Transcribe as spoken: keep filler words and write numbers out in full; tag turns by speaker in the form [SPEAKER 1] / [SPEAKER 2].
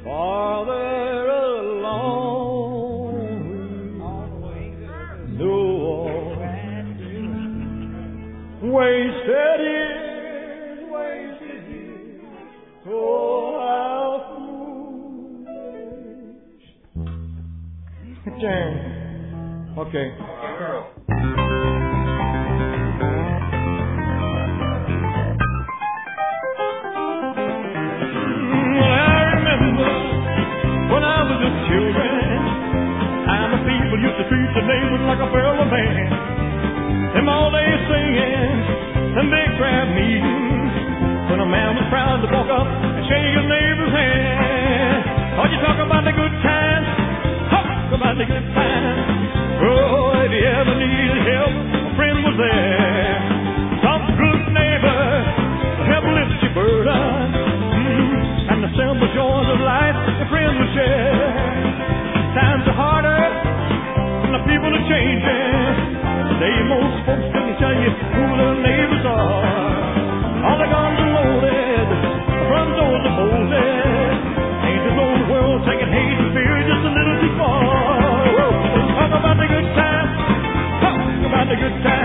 [SPEAKER 1] farther along. No wasted years, wasted years. Oh, how foolish. Turn. Okay. Used to treat the neighbors like a fellow man. Them all day singing, them big crowd meetings, when a man was proud to walk up and shake his neighbor's hand. Oh, you talk about the good times, talk about the good times. Oh, if you ever needed help, a friend was there. Some good neighbor to help lift your burden, mm-hmm. And the simple joys of life the friends would share. Times are harder, the people are changing. Today most folks can tell you who their neighbors are. All the guns are loaded, the front doors are bolted. Angels on the world taking hate and fear just a little too far. Woo! Talk about the good times, talk about the good times.